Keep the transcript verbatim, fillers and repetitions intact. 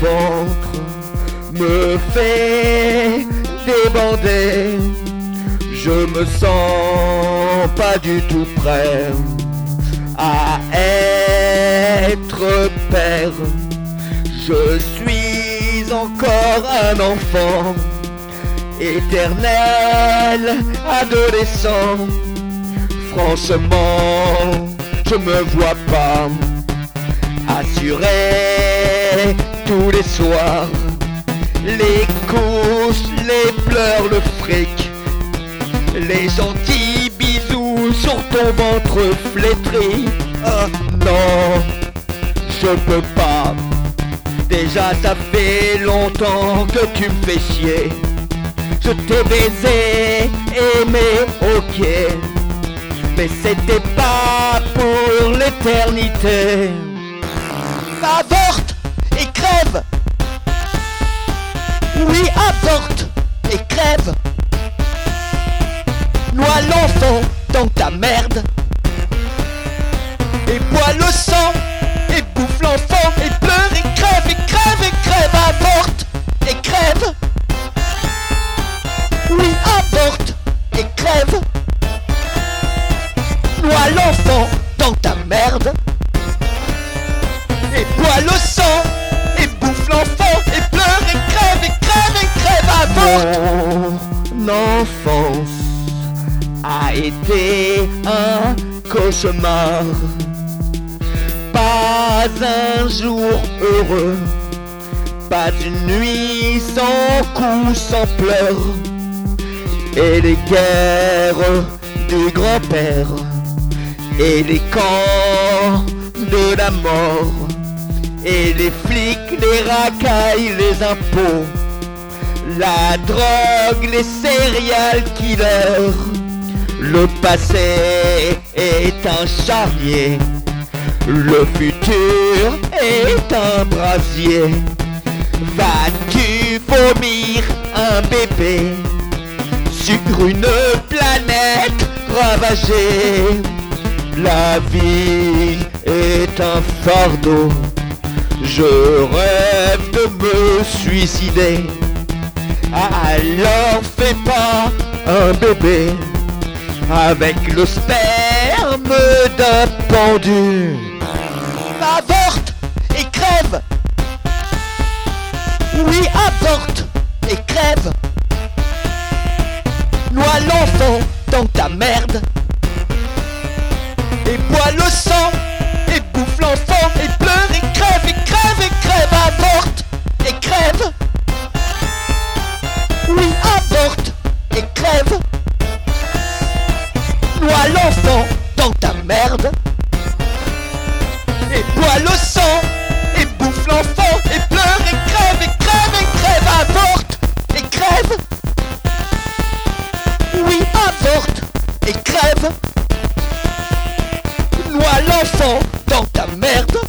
ventre me fait débander. Je me sens pas du tout prêt à être père. Je suis encore un enfant, éternel adolescent. Franchement, je me vois pas assurer tous les soirs les couches, les pleurs, le fric, les gentils bisous sur ton ventre flétri. Oh non, je peux pas. Déjà ça fait longtemps que tu me fais chier. Je t'ai baisé, aimé, ok, mais c'était pas pour l'éternité. Avorte et crève. Oui, avorte et crève. Noie l'enfant dans ta merde et bois le sang et bouffe l'enfant et pleure et crève et crève et crève. Avorte et crève. Oui, avorte et crève. Noie l'enfant dans ta merde et bois le sang et bouffe l'enfant et pleure et crève et crève et crève. Avorte. Mon enfance a été un cauchemar, pas un jour heureux, pas une nuit sans coups, sans pleurs, et les guerres du grand-père et les camps de la mort, et les flics, les racailles, les impôts, la drogue, les serial killers. Le passé est un charnier, le futur est un brasier. Vas-tu vomir un bébé sur une planète ravagée? La vie est un fardeau, je rêve de me suicider. Alors fais pas un bébé avec le sperme d'un pendu. Avorte et crève. Oui, avorte et crève. Noie l'enfant dans ta merde et bois le sang et bouffe l'enfant et pleure et crève et crève et crève. Avorte et crève. Oui, avorte et crève. Noie l'enfant dans ta merde et bois le sang et bouffe l'enfant et pleure et crève et crève et crève. Avorte et crève. Oui, avorte et crève. Noie l'enfant dans ta merde